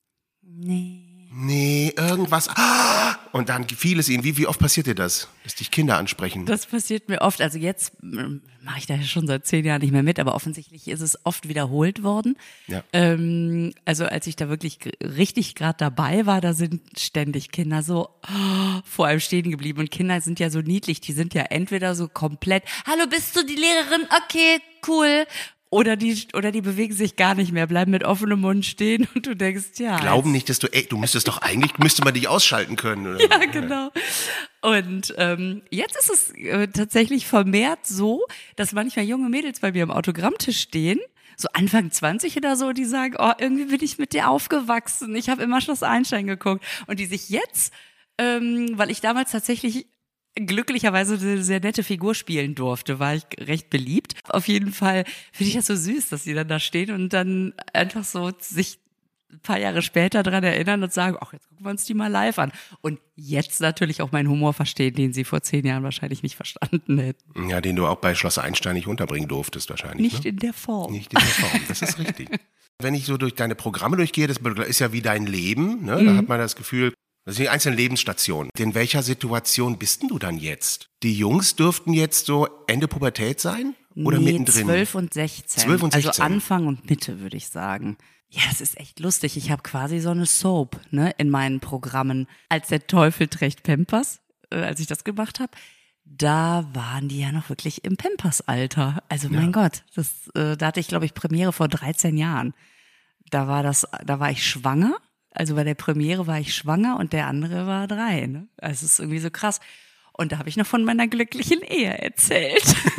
Nee, irgendwas. Und dann fiel es ihnen. Wie oft passiert dir das, dass dich Kinder ansprechen? Das passiert mir oft. Also jetzt mache ich da ja schon seit 10 Jahren nicht mehr mit, aber offensichtlich ist es oft wiederholt worden. Ja. Also als ich da wirklich richtig gerade dabei war, da sind ständig Kinder so vor einem stehen geblieben. Und Kinder sind ja so niedlich, die sind ja entweder so komplett, hallo, bist du die Lehrerin? Okay, cool. Oder die bewegen sich gar nicht mehr, bleiben mit offenem Mund stehen und du denkst, ja. Glauben nicht, dass müsste man dich ausschalten können. Oder? Ja, genau. Und jetzt ist es tatsächlich vermehrt so, dass manchmal junge Mädels bei mir am Autogrammtisch stehen, so Anfang 20 oder so, die sagen, oh, irgendwie bin ich mit dir aufgewachsen, ich habe immer Schloss Einstein geguckt. Und die sich jetzt, weil ich damals tatsächlich glücklicherweise eine sehr nette Figur spielen durfte, war ich recht beliebt. Auf jeden Fall finde ich das so süß, dass die dann da stehen und dann einfach so sich ein paar Jahre später dran erinnern und sagen, ach, jetzt gucken wir uns die mal live an. Und jetzt natürlich auch meinen Humor verstehen, den sie vor 10 Jahren wahrscheinlich nicht verstanden hätten. Ja, den du auch bei Schloss Einstein nicht unterbringen durftest wahrscheinlich. Nicht in der Form. Nicht in der Form, das ist richtig. Wenn ich so durch deine Programme durchgehe, das ist ja wie dein Leben, ne? Da hat man das Gefühl, das sind die einzelnen Lebensstationen. In welcher Situation bist denn du dann jetzt? Die Jungs dürften jetzt so Ende Pubertät sein? Oder mittendrin? 12 und 16. 12 und 16. Also Anfang und Mitte, würde ich sagen. Ja, es ist echt lustig. Ich habe quasi so eine Soap, ne, in meinen Programmen. Als der Teufel trägt Pampers, als ich das gemacht habe, da waren die ja noch wirklich im Pampers-Alter. Also mein Gott, da hatte ich, glaube ich, Premiere vor 13 Jahren. Da war ich schwanger. Also bei der Premiere war ich schwanger und der andere war 3. Ne? Also es ist irgendwie so krass. Und da habe ich noch von meiner glücklichen Ehe erzählt.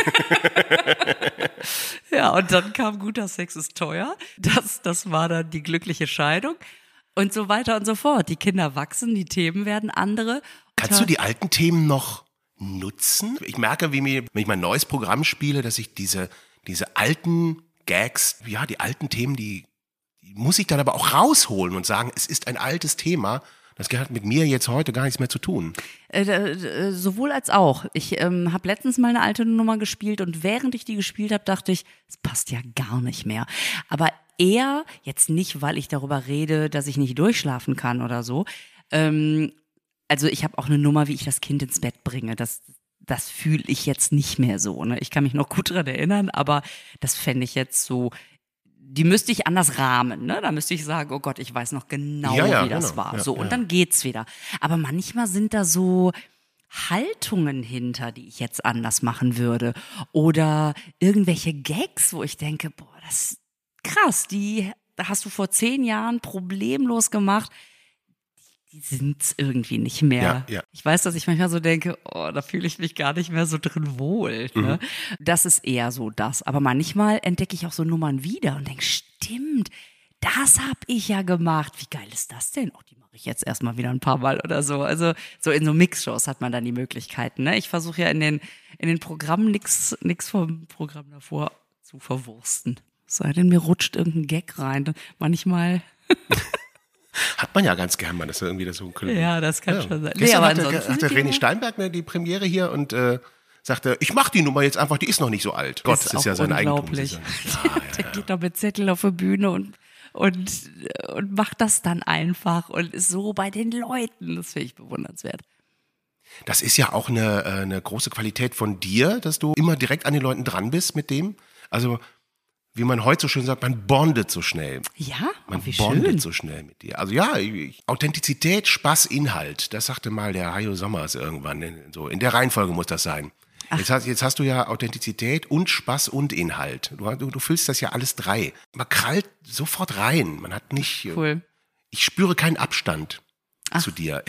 Ja, und dann kam Guter Sex ist teuer. Das war dann die glückliche Scheidung. Und so weiter und so fort. Die Kinder wachsen, die Themen werden andere. Kannst du die alten Themen noch nutzen? Ich merke, wenn ich mein neues Programm spiele, dass ich diese alten Gags, ja, die alten Themen, die muss ich dann aber auch rausholen und sagen, es ist ein altes Thema. Das hat mit mir jetzt heute gar nichts mehr zu tun. Sowohl als auch. Ich habe letztens mal eine alte Nummer gespielt und während ich die gespielt habe, dachte ich, es passt ja gar nicht mehr. Aber eher, jetzt nicht, weil ich darüber rede, dass ich nicht durchschlafen kann oder so. Also ich habe auch eine Nummer, wie ich das Kind ins Bett bringe. Das fühle ich jetzt nicht mehr so. Ne? Ich kann mich noch gut daran erinnern, aber das fände ich jetzt so... Die müsste ich anders rahmen, ne? Da müsste ich sagen, oh Gott, ich weiß noch genau, wie das war. So, und dann geht's wieder. Aber manchmal sind da so Haltungen hinter, die ich jetzt anders machen würde. Oder irgendwelche Gags, wo ich denke, boah, das ist krass, die hast du vor 10 Jahren problemlos gemacht. Die sind's irgendwie nicht mehr. Ja. Ich weiß, dass ich manchmal so denke, oh, da fühle ich mich gar nicht mehr so drin wohl. Ne? Das ist eher so das. Aber manchmal entdecke ich auch so Nummern wieder und denke, stimmt, das habe ich ja gemacht. Wie geil ist das denn? Oh, die mache ich jetzt erstmal wieder ein paar Mal oder so. Also so in so Mixshows hat man dann die Möglichkeiten. Ne? Ich versuche ja in den Programmen nix vom Programm davor zu verwursten. Sei denn, mir rutscht irgendein Gag rein. Manchmal. Hat man ja ganz gern mal, dass er irgendwie das so ein Ja, das kann schon sein. Gestern aber hatte René Steinberg die Premiere hier und sagte, ich mach die Nummer jetzt einfach, die ist noch nicht so alt. Gott, das ist ja sein Eigentum. Der geht doch mit Zettel auf die Bühne und macht das dann einfach und ist so bei den Leuten. Das finde ich bewundernswert. Das ist ja auch eine große Qualität von dir, dass du immer direkt an den Leuten dran bist mit dem. Also, wie man heute so schön sagt, man bondet so schnell. Ja, man wie bondet schön. so schnell mit dir. Also ja, Authentizität, Spaß, Inhalt. Das sagte mal der Hajo Sommers irgendwann. So in der Reihenfolge muss das sein. Jetzt hast du ja Authentizität und Spaß und Inhalt. Du füllst das ja alles drei. Man krallt sofort rein. Man hat nicht. Cool. Ich spüre keinen Abstand zu dir.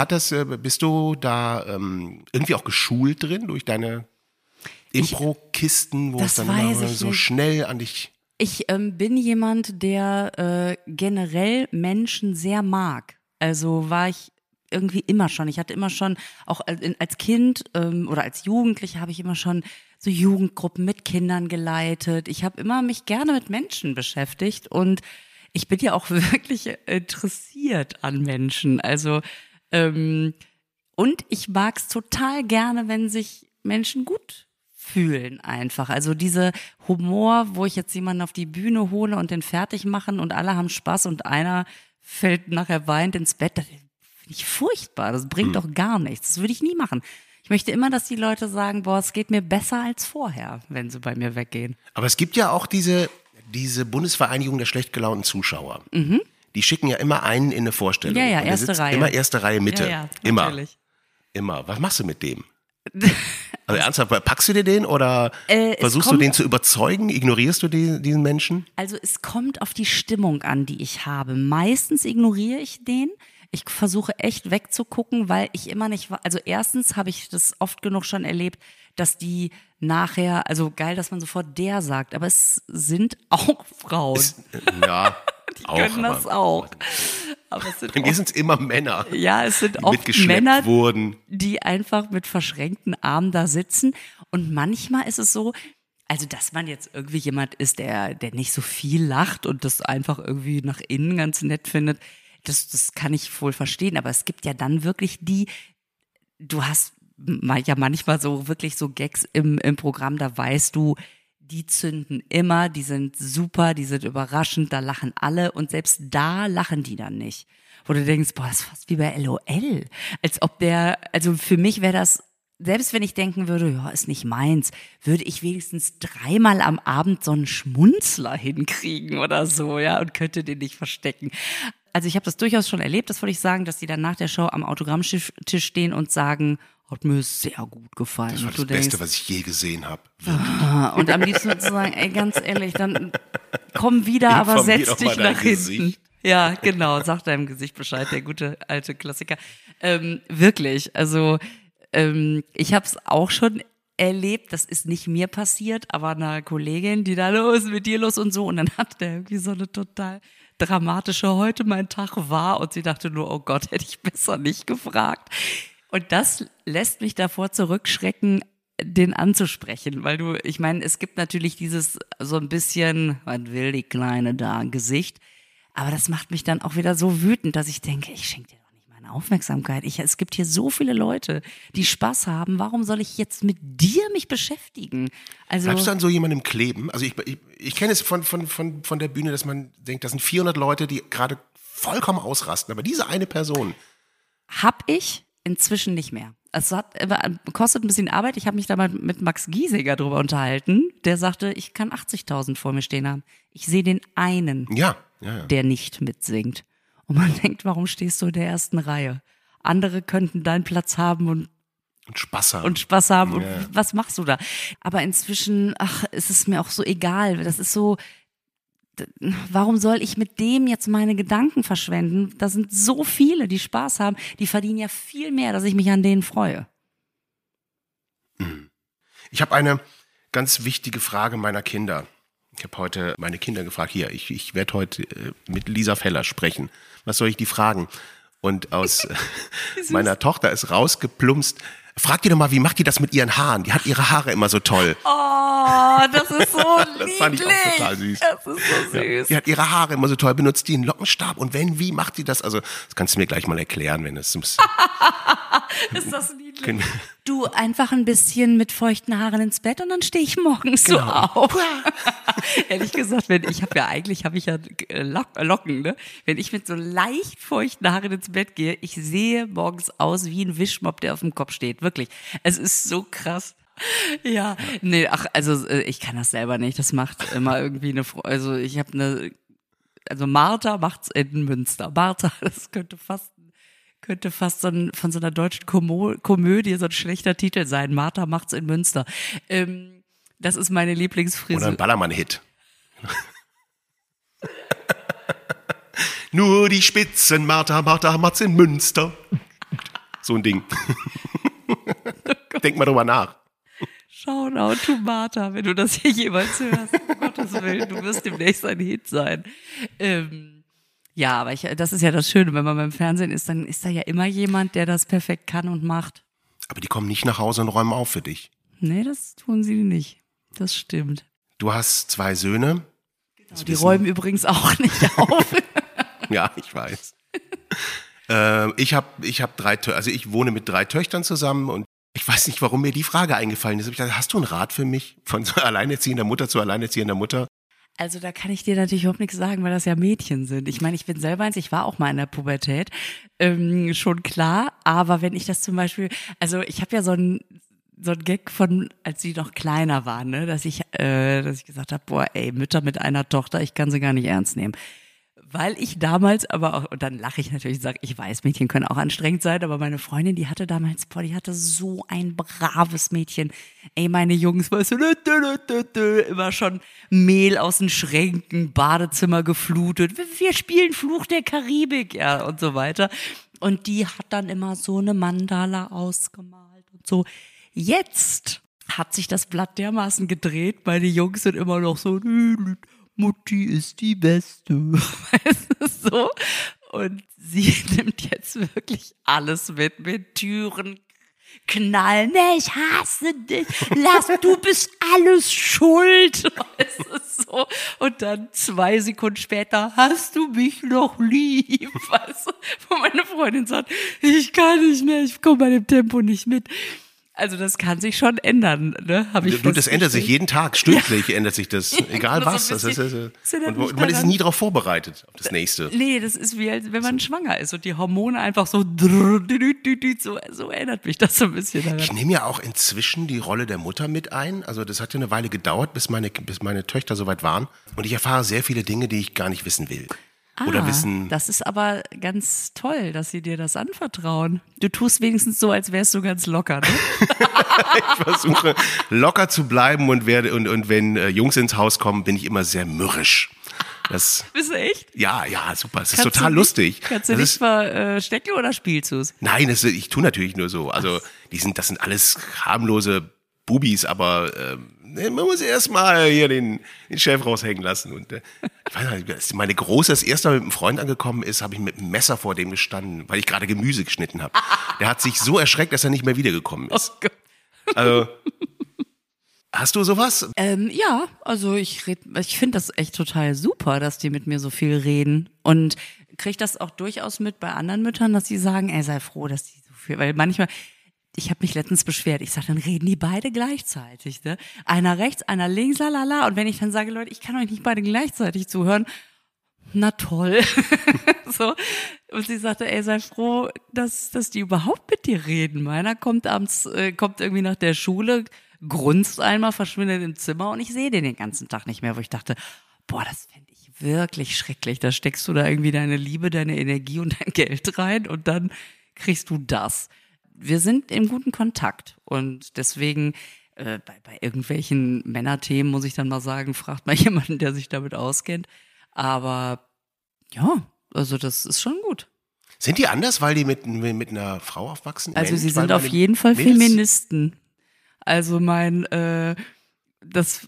Bist du da irgendwie auch geschult drin durch deine Impro-Kisten, wo es dann immer so schnell an dich. Ich bin jemand, der generell Menschen sehr mag. Also war ich irgendwie immer schon. Ich hatte immer schon, auch als Kind oder als Jugendliche habe ich immer schon so Jugendgruppen mit Kindern geleitet. Ich habe immer mich gerne mit Menschen beschäftigt und ich bin ja auch wirklich interessiert an Menschen. Also und ich mag es total gerne, wenn sich Menschen gut fühlen einfach. Also diese Humor, wo ich jetzt jemanden auf die Bühne hole und den fertig machen und alle haben Spaß und einer fällt nachher weinend ins Bett, das finde ich furchtbar. Das bringt doch gar nichts. Das würde ich nie machen. Ich möchte immer, dass die Leute sagen, boah, es geht mir besser als vorher, wenn sie bei mir weggehen. Aber es gibt ja auch diese Bundesvereinigung der schlecht gelaunten Zuschauer. Mhm. Die schicken ja immer einen in eine Vorstellung. Ja, und der erste sitzt Reihe. Immer erste Reihe Mitte. Ja, natürlich. Immer. Was machst du mit dem? Also ernsthaft, packst du dir den oder versuchst du den zu überzeugen? Ignorierst du diesen Menschen? Also es kommt auf die Stimmung an, die ich habe. Meistens ignoriere ich den. Ich versuche echt wegzugucken, weil ich immer nicht, also erstens habe ich das oft genug schon erlebt, dass die nachher, also geil, dass man sofort der sagt, aber es sind auch Frauen. Ja, die können das auch. Aber es sind bei mir sind es immer Männer. Ja, es sind oft Männer, die einfach mit verschränkten Armen da sitzen. Und manchmal ist es so, also dass man jetzt irgendwie jemand ist, der nicht so viel lacht und das einfach irgendwie nach innen ganz nett findet, das kann ich wohl verstehen. Aber es gibt ja dann wirklich du hast ja manchmal so wirklich so Gags im Programm, da weißt du, die zünden immer, die sind super, die sind überraschend, da lachen alle und selbst da lachen die dann nicht. Wo du denkst, boah, das ist fast wie bei LOL. Als ob also für mich wäre das, selbst wenn ich denken würde, ja, ist nicht meins, würde ich wenigstens 3-mal am Abend so einen Schmunzler hinkriegen oder so, ja, und könnte den nicht verstecken. Also ich habe das durchaus schon erlebt, das wollte ich sagen, dass die dann nach der Show am Autogrammtisch stehen und sagen, hat mir sehr gut gefallen. Das war das Beste, was ich je gesehen habe. Und am liebsten zu sagen, ey, ganz ehrlich, dann komm wieder, aber setz dich nach hinten. Gesicht. Ja, genau, sag deinem Gesicht Bescheid, der gute alte Klassiker. Wirklich, also ich habe es auch schon erlebt, das ist nicht mir passiert, aber einer Kollegin, die da, los mit dir los und so, und dann hat der irgendwie so eine total dramatische, heute mein Tag war, und sie dachte nur, oh Gott, hätte ich besser nicht gefragt. Und das lässt mich davor zurückschrecken, den anzusprechen, weil ich meine, es gibt natürlich dieses so ein bisschen, was will die Kleine da, Gesicht, aber das macht mich dann auch wieder so wütend, dass ich denke, ich schenke dir doch nicht meine Aufmerksamkeit. Es gibt hier so viele Leute, die Spaß haben, warum soll ich jetzt mit dir mich beschäftigen? Also, bleibst du an so jemandem kleben? Also ich kenne es von der Bühne, dass man denkt, das sind 400 Leute, die gerade vollkommen ausrasten, aber diese eine Person. Hab ich inzwischen nicht mehr. Es kostet ein bisschen Arbeit. Ich habe mich da mal mit Max Giesinger drüber unterhalten. Der sagte, ich kann 80.000 vor mir stehen haben. Ich sehe den einen, der nicht mitsingt. Und man denkt, warum stehst du in der ersten Reihe? Andere könnten deinen Platz haben und Spaß haben. Und was machst du da? Aber inzwischen, ist es mir auch so egal. Das ist so, warum soll ich mit dem jetzt meine Gedanken verschwenden? Da sind so viele, die Spaß haben, die verdienen ja viel mehr, dass ich mich an denen freue. Ich habe eine ganz wichtige Frage meiner Kinder. Ich habe heute meine Kinder gefragt, ich werde heute mit Lisa Feller sprechen. Was soll ich die fragen? Und aus meiner Tochter ist rausgeplumpst, frag die doch mal, wie macht die das mit ihren Haaren? Die hat ihre Haare immer so toll. Oh, das ist so Das niedlich. fand ich auch total süß. Das ist so süß. Die hat ihre Haare immer so toll, benutzt die einen Lockenstab und wie macht die das? Also, das kannst du mir gleich mal erklären, wenn es Ist das niedlich? Du, einfach ein bisschen mit feuchten Haaren ins Bett und dann stehe ich morgens so auf. Ehrlich gesagt, ich habe ja Locken, ne? Wenn ich mit so leicht feuchten Haaren ins Bett gehe, ich sehe morgens aus wie ein Wischmopp, der auf dem Kopf steht. Wirklich. Es ist so krass. Ja, nee, ich kann das selber nicht. Das macht immer irgendwie also Martha macht's in Münster. Martha, das könnte fast von so einer deutschen Komödie so ein schlechter Titel sein. Martha macht's in Münster. Das ist meine Lieblingsfrisur. Oder ein Ballermann-Hit. Nur die Spitzen, Martha macht's in Münster. So ein Ding. Denk mal drüber nach. Shoutout to Martha, wenn du das hier jemals hörst. Um Gottes Willen, du wirst demnächst ein Hit sein. Ja, aber das ist ja das Schöne, wenn man beim Fernsehen ist, dann ist da ja immer jemand, der das perfekt kann und macht. Aber die kommen nicht nach Hause und räumen auf für dich. Nee, das tun sie nicht. Das stimmt. Du hast 2 Söhne. Die räumen übrigens auch nicht auf. Ja, ich weiß. Ich wohne mit 3 Töchtern zusammen und ich weiß nicht, warum mir die Frage eingefallen ist. Ich dachte, hast du einen Rat für mich? Von so alleinerziehender Mutter zu alleinerziehender Mutter? Also da kann ich dir natürlich überhaupt nichts sagen, weil das ja Mädchen sind. Ich meine, ich bin selber ich war auch mal in der Pubertät, schon klar. Aber wenn ich das zum Beispiel, also ich habe ja so ein Gag von, als sie noch kleiner waren, ne, dass ich gesagt habe, boah, ey, Mütter mit einer Tochter, ich kann sie gar nicht ernst nehmen. Weil ich damals aber auch, und dann lache ich natürlich und sage, ich weiß, Mädchen können auch anstrengend sein, aber meine Freundin, die hatte so ein braves Mädchen. Ey, meine Jungs, weißt du, immer schon Mehl aus den Schränken, Badezimmer geflutet. Wir spielen Fluch der Karibik, ja, und so weiter. Und die hat dann immer so eine Mandala ausgemalt und so. Jetzt hat sich das Blatt dermaßen gedreht, meine Jungs sind immer noch so, Mutti ist die Beste, weißt du, so. Und sie nimmt jetzt wirklich alles mit Türen knallen. Ich hasse dich, du bist alles schuld, weißt du, so. Und dann 2 Sekunden später, hast du mich noch lieb, weißt du, wo meine Freundin sagt, ich kann nicht mehr, ich komme bei dem Tempo nicht mit. Also das kann sich schon ändern, ne? Das ändert sich jeden Tag, stündlich ändert sich das, egal was. Und man ist nie darauf vorbereitet auf das Nächste. Nee, das ist wie wenn man schwanger ist und die Hormone einfach so erinnert mich das so ein bisschen daran. Ich nehme ja auch inzwischen die Rolle der Mutter mit ein. Also das hat ja eine Weile gedauert, bis meine Töchter soweit waren. Und ich erfahre sehr viele Dinge, die ich gar nicht wissen will. Oder wissen. Das ist aber ganz toll, dass sie dir das anvertrauen. Du tust wenigstens so, als wärst du ganz locker, ne? Ich versuche locker zu bleiben und wenn Jungs ins Haus kommen, bin ich immer sehr mürrisch. Bist du echt? Ja, super. Es ist total lustig. Kannst du nicht verstecken oder spielst du es? Nein, ich tue natürlich nur so. Also das sind alles harmlose Bubis, aber man muss erst mal hier den Chef raushängen lassen. Und ich weiß nicht, als meine Große das erste Mal mit einem Freund angekommen ist, habe ich mit einem Messer vor dem gestanden, weil ich gerade Gemüse geschnitten habe. Der hat sich so erschreckt, dass er nicht mehr wiedergekommen ist. Oh Gott. Also, hast du sowas? Ja, also ich finde das echt total super, dass die mit mir so viel reden. Und kriege das auch durchaus mit bei anderen Müttern, dass die sagen, ey, sei froh, dass die so viel, weil manchmal, ich habe mich letztens beschwert, ich sage, dann reden die beide gleichzeitig, ne? Einer rechts, einer links, lalala. Und wenn ich dann sage, Leute, ich kann euch nicht beide gleichzeitig zuhören, na toll. So. Und sie sagte, ey, sei froh, dass die überhaupt mit dir reden. Meiner kommt irgendwie nach der Schule, grunzt einmal, verschwindet im Zimmer und ich sehe den ganzen Tag nicht mehr, wo ich dachte, boah, das fände ich wirklich schrecklich. Da steckst du da irgendwie deine Liebe, deine Energie und dein Geld rein und dann kriegst du das. Wir sind im guten Kontakt und deswegen bei irgendwelchen Männerthemen muss ich dann mal sagen, fragt mal jemanden, der sich damit auskennt. Aber ja, also das ist schon gut. Sind die anders, weil die mit einer Frau aufwachsen? Also sie sind auf jeden Fall Feministen. Also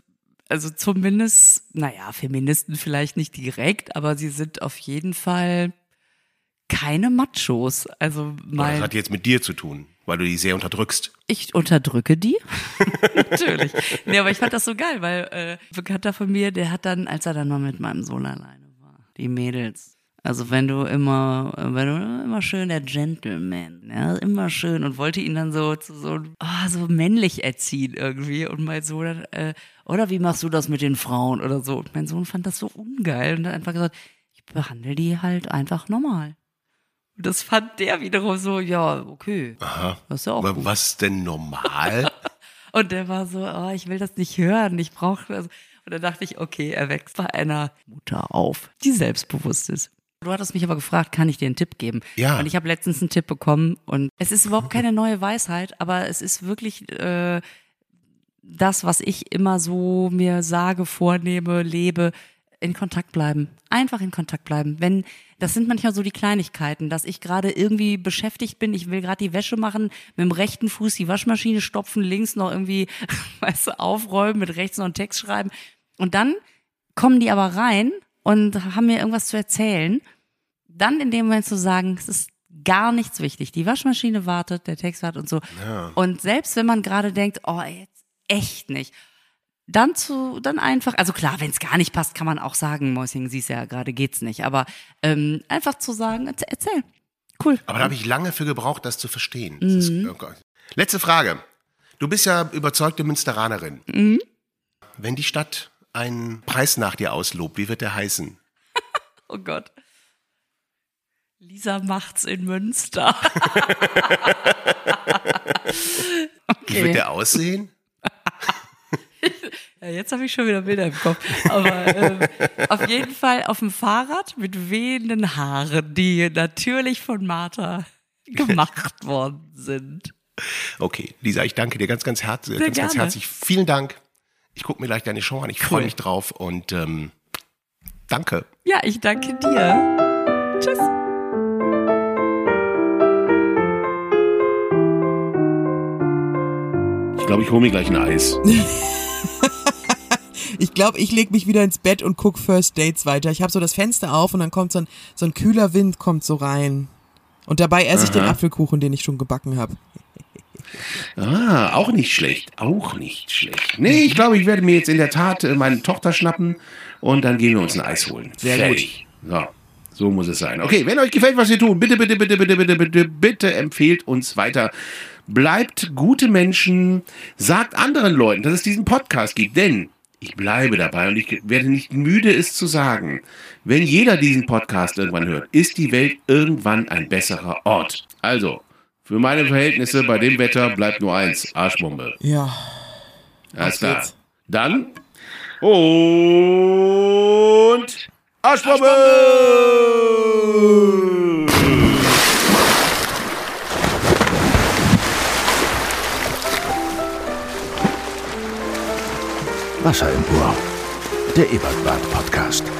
Also zumindest, naja, Feministen vielleicht nicht direkt, aber sie sind auf jeden Fall keine Machos. Also Das hat jetzt mit dir zu tun, weil du die sehr unterdrückst. Ich unterdrücke die? Natürlich. Nee, aber ich fand das so geil, weil ein Bekannter von mir, der hat dann, als er dann mal mit meinem Sohn alleine war, die Mädels. Also wenn du immer schön der Gentleman, ja, immer schön und wollte ihn dann so männlich erziehen irgendwie und mein Sohn dann, oder wie machst du das mit den Frauen oder so? Und mein Sohn fand das so ungeil und hat einfach gesagt, ich behandle die halt einfach normal. Und das fand der wiederum so, ja, okay. Aha. Das ist ja auch Aber gut. was ist denn normal? Und der war so, oh, ich will das nicht hören, ich brauche das. Und dann dachte ich, okay, er wächst bei einer Mutter auf, die selbstbewusst ist. Du hattest mich aber gefragt, kann ich dir einen Tipp geben? Ja. Und ich habe letztens einen Tipp bekommen und es ist überhaupt keine neue Weisheit, aber es ist wirklich das, was ich immer so mir sage, vornehme, lebe, in Kontakt bleiben. Einfach in Kontakt bleiben. Das sind manchmal so die Kleinigkeiten, dass ich gerade irgendwie beschäftigt bin, ich will gerade die Wäsche machen, mit dem rechten Fuß die Waschmaschine stopfen, links noch irgendwie, weißt du, aufräumen, mit rechts noch einen Text schreiben. Und dann kommen die aber rein und haben mir irgendwas zu erzählen. Dann in dem Moment zu sagen, es ist gar nichts wichtig. Die Waschmaschine wartet, der Text wartet und so. Ja. Und selbst wenn man gerade denkt, oh, jetzt echt nicht, dann einfach, also klar, wenn es gar nicht passt, kann man auch sagen, Mäuschen, siehst ja, gerade geht's nicht. Aber einfach zu sagen, erzähl. Cool. Aber da habe ich lange für gebraucht, das zu verstehen. Das ist, oh Gott. Letzte Frage. Du bist ja überzeugte Münsteranerin. Mhm. Wenn die Stadt einen Preis nach dir auslobt, wie wird der heißen? Oh Gott. Lisa macht's in Münster. Okay. Wie wird der aussehen? Ja, jetzt habe ich schon wieder Bilder im Kopf. Aber auf jeden Fall auf dem Fahrrad mit wehenden Haaren, die natürlich von Martha gemacht worden sind. Okay, Lisa, ich danke dir ganz herzlich. Vielen Dank. Ich gucke mir gleich deine Show an. Ich freue mich drauf und danke. Ja, ich danke dir. Tschüss. Ich glaube, ich hole mir gleich ein Eis. Ich glaube, ich lege mich wieder ins Bett und gucke First Dates weiter. Ich habe so das Fenster auf und dann kommt so ein kühler Wind kommt so rein. Und dabei esse ich den Apfelkuchen, den ich schon gebacken habe. Auch nicht schlecht. Nee, ich glaube, ich werde mir jetzt in der Tat meine Tochter schnappen und dann gehen wir uns ein Eis holen. Sehr gut. So muss es sein. Okay, wenn euch gefällt, was wir tun, bitte empfehlt uns weiter. Bleibt gute Menschen, sagt anderen Leuten, dass es diesen Podcast gibt, denn ich bleibe dabei und ich werde nicht müde, es zu sagen. Wenn jeder diesen Podcast irgendwann hört, ist die Welt irgendwann ein besserer Ort. Also, für meine Verhältnisse bei dem Wetter bleibt nur eins, Arschbombe. Ja. Alles klar. Dann und Arschbombe! Wasser im Ohr. Der Ebertbad Podcast.